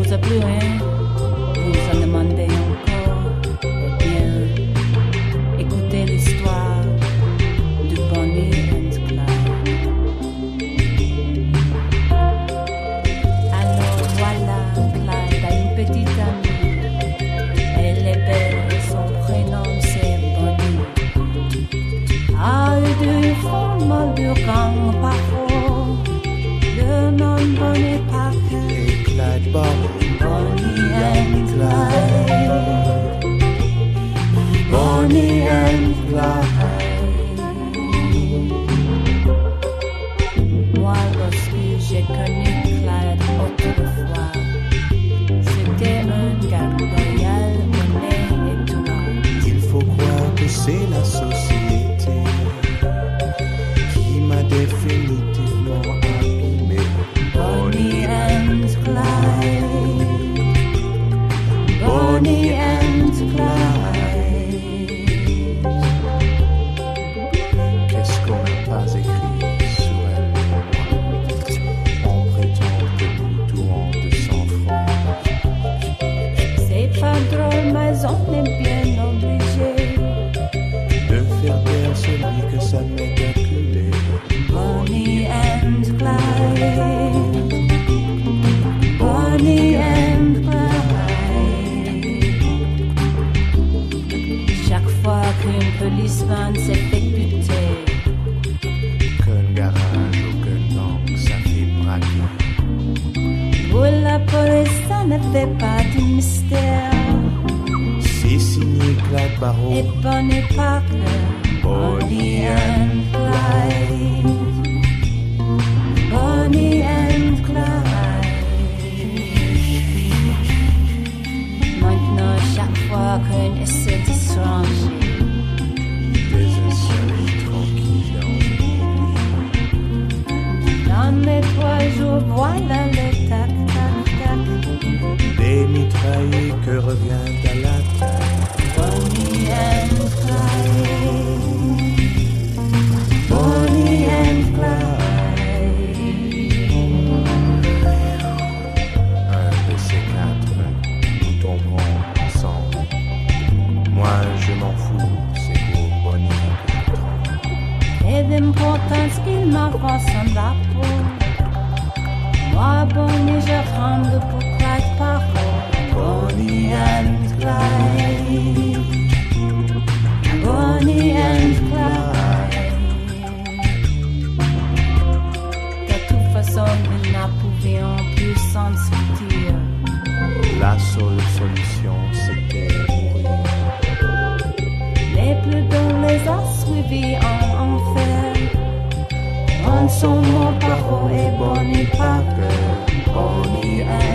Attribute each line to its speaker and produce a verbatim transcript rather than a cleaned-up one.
Speaker 1: vous a plu, hein? Vous vous en demandez encore? Eh bien, écoutez l'histoire de Bonnie and Clyde. Alors voilà, Clyde a une petite amie. Elle est belle, son prénom c'est Bonnie. Ah, eux deux font mal de gang parfois. Le nom Bonnie Parker
Speaker 2: et Clyde Bonnie.
Speaker 1: Bonnie and Clyde, Bonnie and Clyde. Moi, lorsque j'ai connu Clyde autrefois, c'était un gars loyal, honnête et tout.
Speaker 2: Il faut croire que c'est la société qui m'a définitivement abîmé.
Speaker 1: Bonnie and Clyde, Bonnie and Clyde.
Speaker 2: Qu'est-ce qu'on n'a pas écrit sur elle et moi? On prétend que nous touons de sang-froid.
Speaker 1: C'est pas drôle, mais on est bien obligé
Speaker 2: De faire taire celui que ça m'est acculé.
Speaker 1: Bonnie and Clyde, Bonnie and Clyde. Chaque fois qu'une policeman s'est fait buter,
Speaker 2: Qu'un garage ou qu'une banque ça fait braquer.
Speaker 1: pour la police ça ne fait pas de mystère.
Speaker 2: C'est signé Clyde Barreau.
Speaker 1: Et Bonnie Parker, Bonnie and Clyde, Bonnie and Clyde. Maintenant, chaque fois qu'on essaie de se ranger,
Speaker 2: Des insolites tranquilles en
Speaker 1: dans les trois jours, voilà le tac, tac, tac.
Speaker 2: des mitraillés que revient à l'attaque.
Speaker 1: Bonnie and Clyde, Bonnie and Clyde.
Speaker 2: Un de ces quatre, nous tomberons ensemble. Moi, je m'en fous, c'est pour Bonnie que je tremble.
Speaker 1: Et d'importance qu'il m'avance en la peau. Moi, Bonnie, je tremble pour Clyde Parker. Bonnie and Clyde, Bonnie and Clyde. De toute façon, nous n'approuvions plus s'en sortir.
Speaker 2: La seule solution, c'était mourir.
Speaker 1: Les plus dont les a suivis en enfer. En son nom, Parker et Bonnie Parker, Bonnie and